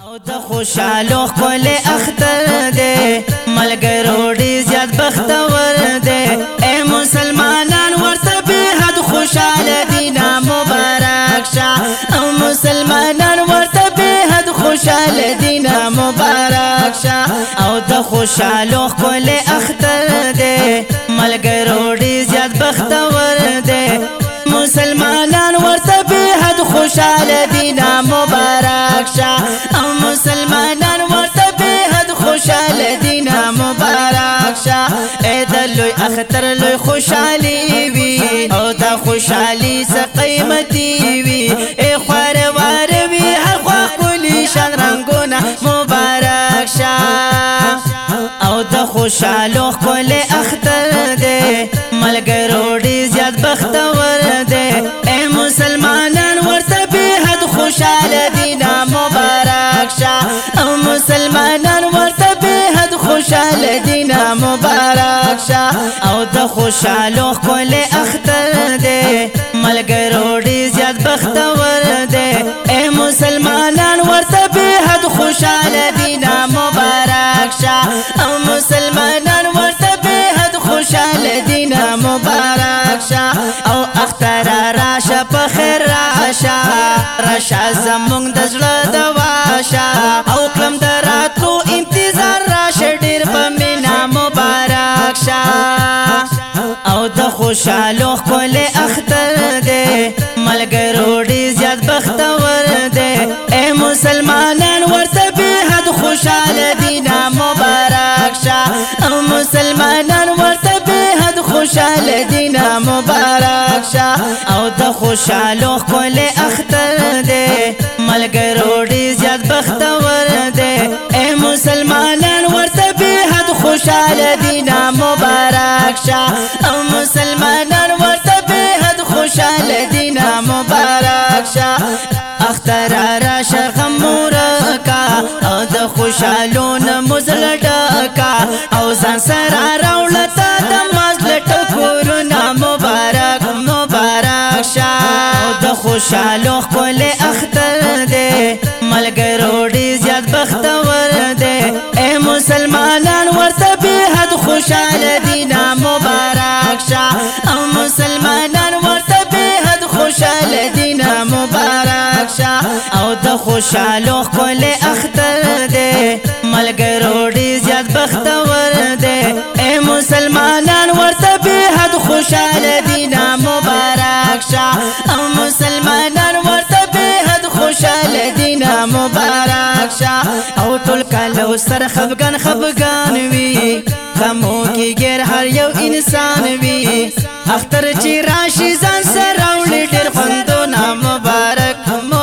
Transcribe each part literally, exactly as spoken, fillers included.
او د خوشالو خپل اختر دے ملګرو ډیر زیات بختور دے اے مسلمانان ورته به حد خوشاله دینا مبارک شه او مسلمانان ورته به حد خوشاله دینا مبارک شه او د خوشالو خپل اختر دے ملګرو ډیر زیات بختور دے مسلمانان ورته به حد خوشاله دینا مبارک شه او مسلمانان ورته به حد خوشاله دینا مبارک شه اے دلوی اختر لوی خوشالي وی او دا خوشالي څه قیمتي وی اے خوار وار وی هر خوا کلی شان رنگونه مبارک شه او دا خوشالو خپل اختر دے ملګرو ډیر زیات بختور دے اے مسلمانان ورته به حد خوشاله دینا مبارک شه او مسلمانان ورته به حد خوشاله دینا مبارک شه او د خوشالو خپل اختر دے ملګرو ډیر زیات بختور دے اے مسلمانان ورته به حد خوشاله دینا مبارک شه او مسلمانان ورته به حد خوشاله دینا مبارک شه او اختر راشه په خیر راشه راشه زمونږ د زړه دواشه او کلم دراتلو انتظار راشه ډیر په مینا مبارک شه او د خوشالو خپل اختر دے ملګرو ډیر زیات بختور دے اے مسلمانان ورته به حد خوشاله دینا مبارک شه او مسلمانان ورته به حد خوشاله دینا مبارک شه او د خوشالو خپل اختر دے ملګرو ډیر زیات بختور دے اے مسلمانان ورته به حد خوشاله دینا مبارک شه او مسلمانان ورته به حد خوشاله دینا مبارک شه اختر راشه غمورکا او د خوشالو نمزل ډکا او ځان سره راولتا د مزل ټکورونه مبارک مبارک شه او د خوشالو خپل اختر دے ملګرو ډیر زیات بختور دے اے مسلمانان ورته به حد خوشاله دینا مبارک شه او مسلمانان ورته به حد خوشاله دینا مبارک شه او د خوشالو خپل اختر دے ملګرو ډیر زیات بختور دے اے مسلمانان ورته به حد خوشاله دینا مبارک شه او مسلمانان ورته به حد خوشاله دینا مبارک شه او ټول کلو سر خفګان خفګان وی غمو کې ګر هر یو انسان وی اختر چې راشي ځان سره وړي ډېر خوندونه مبارک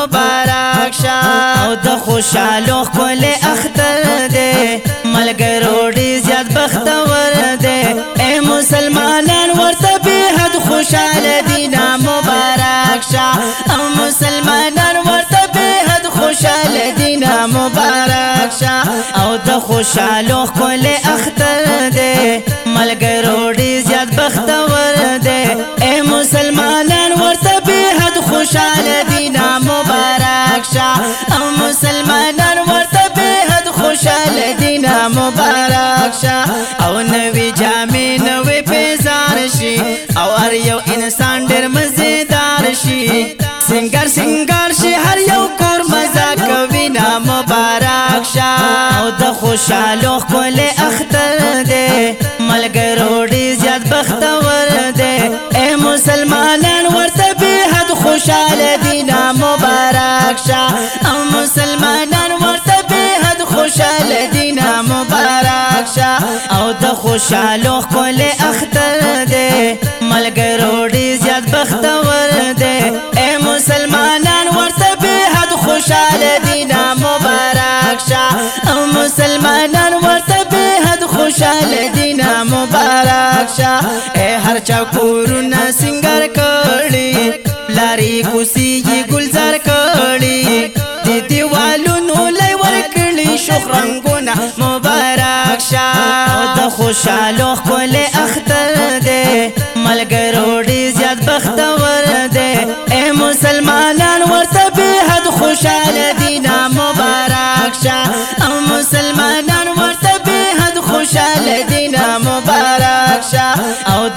مبارک شه او د خوشالو خپل اختر دے ملګرو ډیر زیات بختور دے اے مسلمانان ورته به حد خوشاله دینا مبارک شه او مسلمانان ورته به حد خوشاله دینا مبارک شه او د خوشالو خپل اختر دے ملګرو ډیر زیات بختور دے اے مسلمانان ورته به حد خوشاله دینا مبارک شه او مسلمانان ورته به حد خوشاله دینا مبارک شه او نوی جامې نوی پیزار شي او هر یو انسان ډېر مزیدار شي سنگار سنگار شي هر یو کور مزه کوي نا مبارک شه او د خوشالو خپل اختر دے ملګرو ډیر زیات بختور دے اے مسلمانان ورته به حد خوشاله دینا مبارک شه او مسلمانان ورته به حد خوشاله دینا مبارک شه او د خوشالو خپل اختر دے ملګرو ډیر زیات بختور دے اے مسلمانان ورته به حد خوشاله دینا مبارک شه او مسلمانان ورته به حد خوشاله دینا مبارک شه اے هر چا کورونه سنگار کړي لاري کوسي ګلزار کړي د دیوالونو لای ور کړي شوخ رنگونه مبارک شه او د خوشالو خپل اختر دے ملګرو ډیر زیات بختور دے اے مسلمانان ورته به حد خوشاله دینا مبارک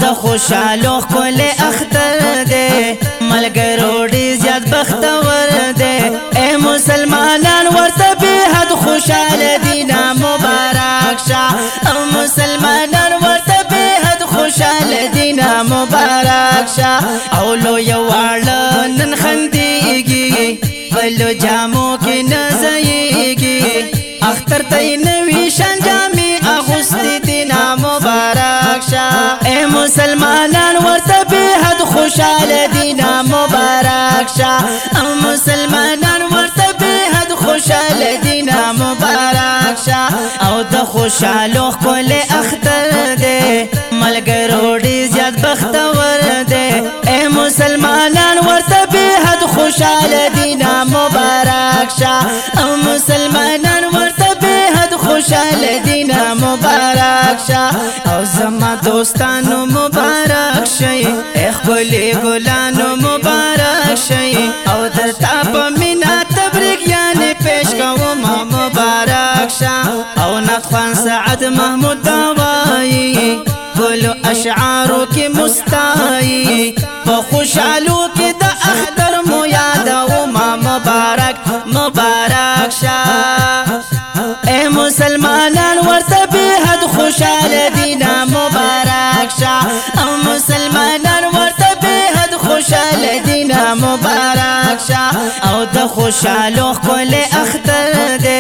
د خوشالو خپل اختر دے ملګرو ډیر زیات بختور دے اے مسلمانان ورته به حد خوشاله دینا مبارک شه او مسلمانان ورته به حد خوشاله دینا مبارک شه او لو یو واړه نن خندېږي بلو جامو کې نزيږي اختر ته نوي شان جامې اغوستې دینا مبارک شه اے مسلمانان ورته به حد خوشاله دینا مبارک شه او مسلمانان ورته به حد خوشاله دینا مبارک شه او د خوشالو خپل اختر دے ملګرو ډیر زیات بختور دے اے مسلمانان ورته به حد خوشاله دینا مبارک شه او مسلمانان ورته به حد خوشاله دینا مبارک شه او زما دوستانو مبارک شي خپل ګلانو مبارک شي او درته په مینا تبریک یعنی پیش کوم مبارک شه او نخوان سعد محمود داوایی ګلو اشعارو کې مستایی په خوشالو کې د اختر مو یادو ما مبارک مبارک شه اے مسلمانان ورته به حد خوشاله دینا مبارک شه او مسلمانان ورته به حد خوشاله دینا مبارک شه او د خوشالو خپل اختر دے